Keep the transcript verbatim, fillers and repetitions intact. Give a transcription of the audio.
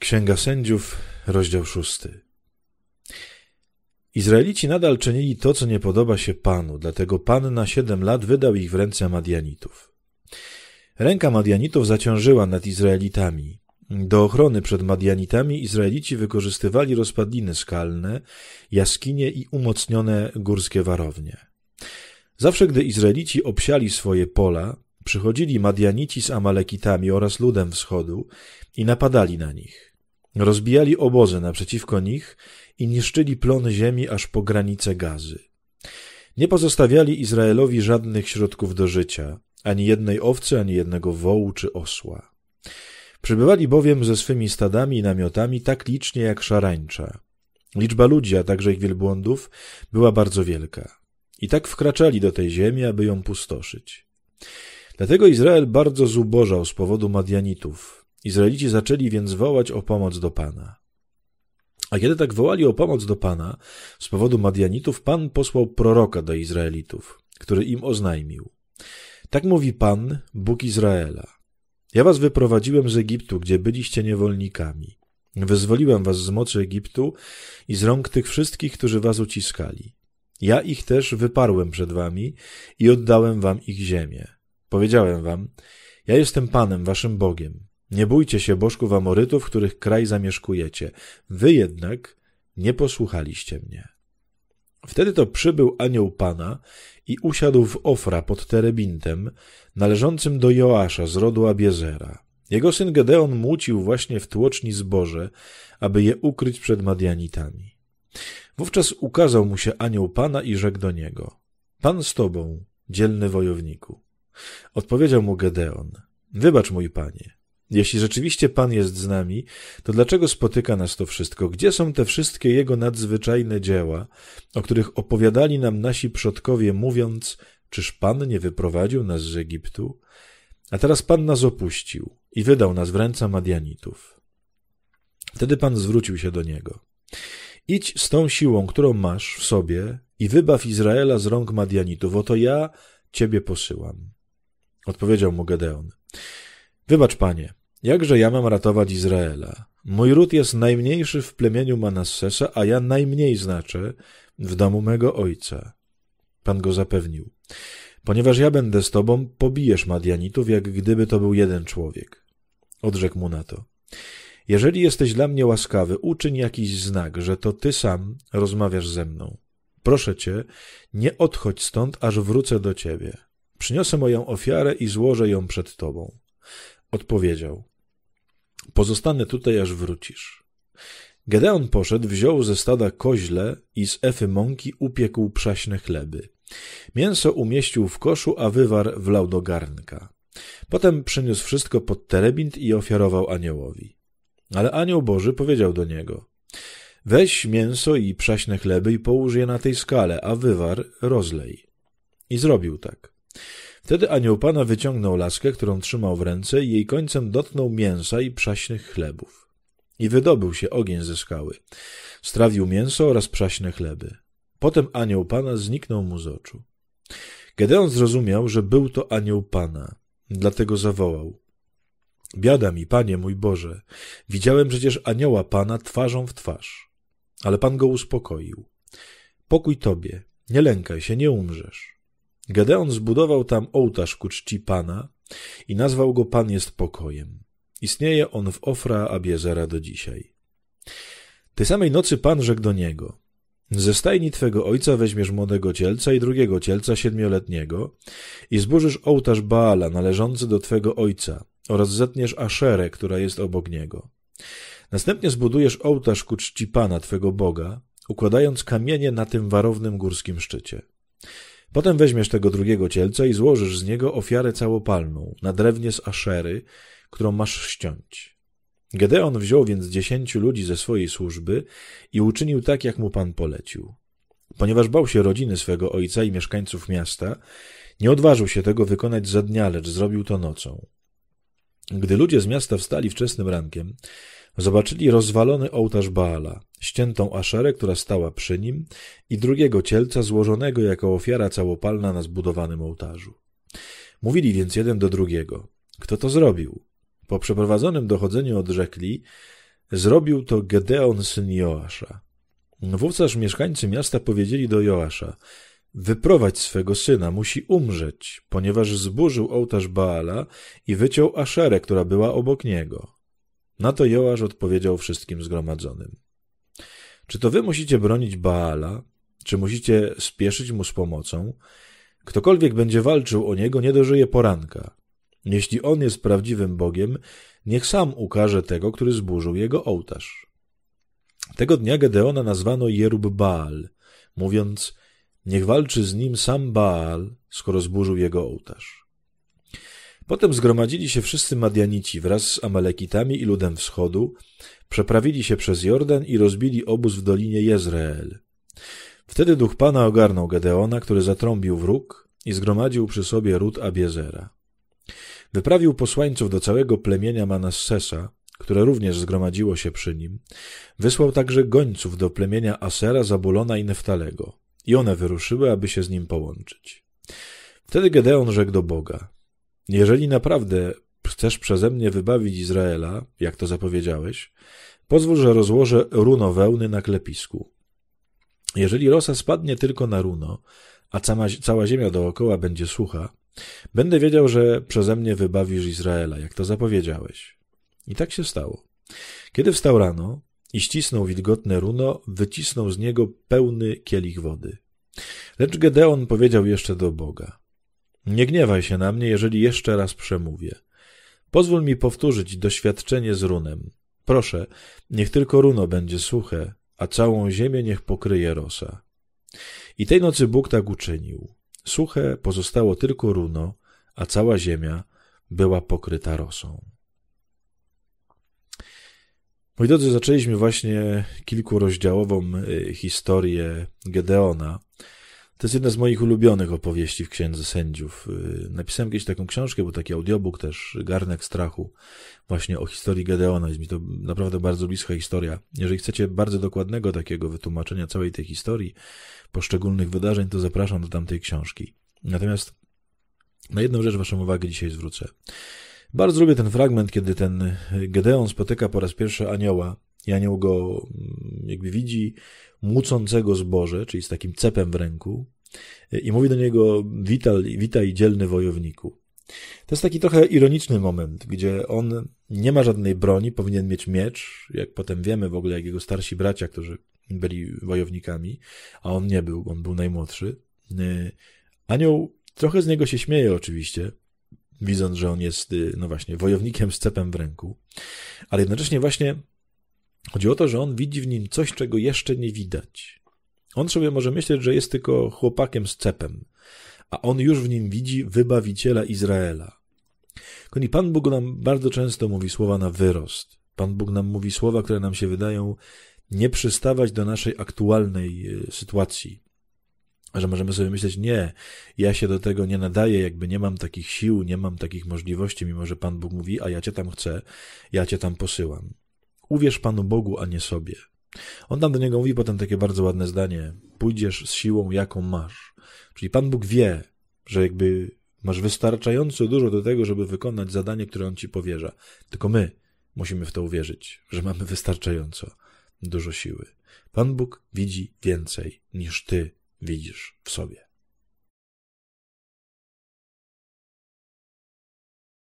Księga Sędziów, rozdział szósty. Izraelici nadal czynili to, co nie podoba się Panu, dlatego Pan na siedem lat wydał ich w ręce Madianitów. Ręka Madianitów zaciążyła nad Izraelitami. Do ochrony przed Madianitami Izraelici wykorzystywali rozpadliny skalne, jaskinie i umocnione górskie warownie. Zawsze, gdy Izraelici obsiali swoje pola, przychodzili Madianici z Amalekitami oraz ludem wschodu i napadali na nich. Rozbijali obozy naprzeciwko nich i niszczyli plony ziemi aż po granice Gazy. Nie pozostawiali Izraelowi żadnych środków do życia, ani jednej owcy, ani jednego wołu czy osła. Przybywali bowiem ze swymi stadami i namiotami tak licznie jak szarańcza. Liczba ludzi, a także ich wielbłądów była bardzo wielka. I tak wkraczali do tej ziemi, aby ją pustoszyć. Dlatego Izrael bardzo zubożał z powodu Madianitów. Izraelici zaczęli więc wołać o pomoc do Pana. A kiedy tak wołali o pomoc do Pana z powodu Madianitów, Pan posłał proroka do Izraelitów, który im oznajmił. Tak mówi Pan, Bóg Izraela. Ja was wyprowadziłem z Egiptu, gdzie byliście niewolnikami. Wyzwoliłem was z mocy Egiptu i z rąk tych wszystkich, którzy was uciskali. Ja ich też wyparłem przed wami i oddałem wam ich ziemię. Powiedziałem wam, ja jestem Panem, waszym Bogiem. Nie bójcie się bożków Amorytów, których kraj zamieszkujecie. Wy jednak nie posłuchaliście mnie. Wtedy to przybył anioł Pana i usiadł w Ofra pod Terebintem, należącym do Joasza z rodu Abiezera. Jego syn Gedeon młócił właśnie w tłoczni zboże, aby je ukryć przed Madianitami. Wówczas ukazał mu się anioł Pana i rzekł do niego: Pan z tobą, dzielny wojowniku. Odpowiedział mu Gedeon: Wybacz, mój panie. Jeśli rzeczywiście Pan jest z nami, to dlaczego spotyka nas to wszystko? Gdzie są te wszystkie Jego nadzwyczajne dzieła, o których opowiadali nam nasi przodkowie, mówiąc, czyż Pan nie wyprowadził nas z Egiptu? A teraz Pan nas opuścił i wydał nas w ręce Madianitów. Wtedy Pan zwrócił się do niego. Idź z tą siłą, którą masz w sobie i wybaw Izraela z rąk Madianitów. Oto ja Ciebie posyłam. Odpowiedział mu Gedeon. Wybacz, panie, jakże ja mam ratować Izraela? Mój ród jest najmniejszy w plemieniu Manassesa, a ja najmniej znaczę w domu mego ojca. Pan go zapewnił. Ponieważ ja będę z tobą, pobijesz Madianitów, jak gdyby to był jeden człowiek. Odrzekł mu na to. Jeżeli jesteś dla mnie łaskawy, uczyń jakiś znak, że to ty sam rozmawiasz ze mną. Proszę cię, nie odchodź stąd, aż wrócę do ciebie. Przyniosę moją ofiarę i złożę ją przed tobą. Odpowiedział, pozostanę tutaj, aż wrócisz. Gedeon poszedł, wziął ze stada koźle i z efy mąki upiekł przaśne chleby. Mięso umieścił w koszu, a wywar wlał do garnka. Potem przyniósł wszystko pod terebint i ofiarował aniołowi. Ale anioł Boży powiedział do niego, weź mięso i przaśne chleby i połóż je na tej skale, a wywar rozlej. I zrobił tak. Wtedy anioł Pana wyciągnął laskę, którą trzymał w ręce i jej końcem dotknął mięsa i przaśnych chlebów. I wydobył się ogień ze skały. Strawił mięso oraz przaśne chleby. Potem anioł Pana zniknął mu z oczu. Gedeon zrozumiał, że był to anioł Pana. Dlatego zawołał. Biada mi, Panie mój Boże, widziałem przecież anioła Pana twarzą w twarz. Ale Pan go uspokoił. Pokój Tobie, nie lękaj się, nie umrzesz. Gedeon zbudował tam ołtarz ku czci Pana i nazwał go Pan jest pokojem. Istnieje on w Ofra Abiezera do dzisiaj. Tej samej nocy Pan rzekł do niego. Ze stajni twego ojca weźmiesz młodego cielca i drugiego cielca siedmioletniego i zburzysz ołtarz Baala należący do twego ojca oraz zetniesz Aszerę, która jest obok niego. Następnie zbudujesz ołtarz ku czci Pana twego Boga, układając kamienie na tym warownym górskim szczycie. Potem weźmiesz tego drugiego cielca i złożysz z niego ofiarę całopalną na drewnie z Aszery, którą masz ściąć. Gedeon wziął więc dziesięciu ludzi ze swojej służby i uczynił tak, jak mu Pan polecił. Ponieważ bał się rodziny swego ojca i mieszkańców miasta, nie odważył się tego wykonać za dnia, lecz zrobił to nocą. Gdy ludzie z miasta wstali wczesnym rankiem, zobaczyli rozwalony ołtarz Baala, ściętą Aszerę, która stała przy nim, i drugiego cielca złożonego jako ofiara całopalna na zbudowanym ołtarzu. Mówili więc jeden do drugiego, kto to zrobił? Po przeprowadzonym dochodzeniu odrzekli, zrobił to Gedeon, syn Joasza. Wówczas mieszkańcy miasta powiedzieli do Joasza: wyprowadź swego syna, musi umrzeć, ponieważ zburzył ołtarz Baala i wyciął Aszerę, która była obok niego. Na to Joasz odpowiedział wszystkim zgromadzonym: czy to wy musicie bronić Baala, czy musicie spieszyć mu z pomocą? Ktokolwiek będzie walczył o niego, nie dożyje poranka. Jeśli on jest prawdziwym Bogiem, niech sam ukaże tego, który zburzył jego ołtarz. Tego dnia Gedeona nazwano Jerub-Baal, mówiąc: niech walczy z nim sam Baal, skoro zburzył jego ołtarz. Potem zgromadzili się wszyscy Madianici wraz z Amalekitami i ludem wschodu, przeprawili się przez Jordan i rozbili obóz w dolinie Jezreel. Wtedy duch Pana ogarnął Gedeona, który zatrąbił wróg i zgromadził przy sobie ród Abiezera. Wyprawił posłańców do całego plemienia Manassesa, które również zgromadziło się przy nim. Wysłał także gońców do plemienia Asera, Zabulona i Neftalego. I one wyruszyły, aby się z nim połączyć. Wtedy Gedeon rzekł do Boga: jeżeli naprawdę chcesz przeze mnie wybawić Izraela, jak to zapowiedziałeś, pozwól, że rozłożę runo wełny na klepisku. Jeżeli rosa spadnie tylko na runo, a cała, cała ziemia dookoła będzie sucha, będę wiedział, że przeze mnie wybawisz Izraela, jak to zapowiedziałeś. I tak się stało. Kiedy wstał rano i ścisnął wilgotne runo, wycisnął z niego pełny kielich wody. Lecz Gedeon powiedział jeszcze do Boga: nie gniewaj się na mnie, jeżeli jeszcze raz przemówię. Pozwól mi powtórzyć doświadczenie z runem. Proszę, niech tylko runo będzie suche, a całą ziemię niech pokryje rosa. I tej nocy Bóg tak uczynił. Suche pozostało tylko runo, a cała ziemia była pokryta rosą. Moi drodzy, zaczęliśmy właśnie kilkurozdziałową historię Gedeona. To jest jedna z moich ulubionych opowieści w Księdze Sędziów. Napisałem kiedyś taką książkę, był taki audiobook też, Garnek strachu, właśnie o historii Gedeona. Jest mi to naprawdę bardzo bliska historia. Jeżeli chcecie bardzo dokładnego takiego wytłumaczenia całej tej historii, poszczególnych wydarzeń, to zapraszam do tamtej książki. Natomiast na jedną rzecz waszą uwagę dzisiaj zwrócę. Bardzo lubię ten fragment, kiedy ten Gedeon spotyka po raz pierwszy anioła i anioł go jakby widzi młócącego zboże, czyli z takim cepem w ręku, i mówi do niego: witaj, witaj dzielny wojowniku. To jest taki trochę ironiczny moment, gdzie on nie ma żadnej broni, powinien mieć miecz, jak potem wiemy w ogóle, jak jego starsi bracia, którzy byli wojownikami, a on nie był, on był najmłodszy. Anioł trochę z niego się śmieje oczywiście, widząc, że on jest, no właśnie, wojownikiem z cepem w ręku, ale jednocześnie właśnie chodzi o to, że on widzi w nim coś, czego jeszcze nie widać. On sobie może myśleć, że jest tylko chłopakiem z cepem, a on już w nim widzi wybawiciela Izraela. I Pan Bóg nam bardzo często mówi słowa na wyrost. Pan Bóg nam mówi słowa, które nam się wydają nie przystawać do naszej aktualnej sytuacji. Że możemy sobie myśleć: nie, ja się do tego nie nadaję, jakby nie mam takich sił, nie mam takich możliwości, mimo że Pan Bóg mówi: a ja cię tam chcę, ja cię tam posyłam. Uwierz Panu Bogu, a nie sobie. On tam do niego mówi potem takie bardzo ładne zdanie: pójdziesz z siłą, jaką masz. Czyli Pan Bóg wie, że jakby masz wystarczająco dużo do tego, żeby wykonać zadanie, które On ci powierza. Tylko my musimy w to uwierzyć, że mamy wystarczająco dużo siły. Pan Bóg widzi więcej, niż ty widzisz w sobie.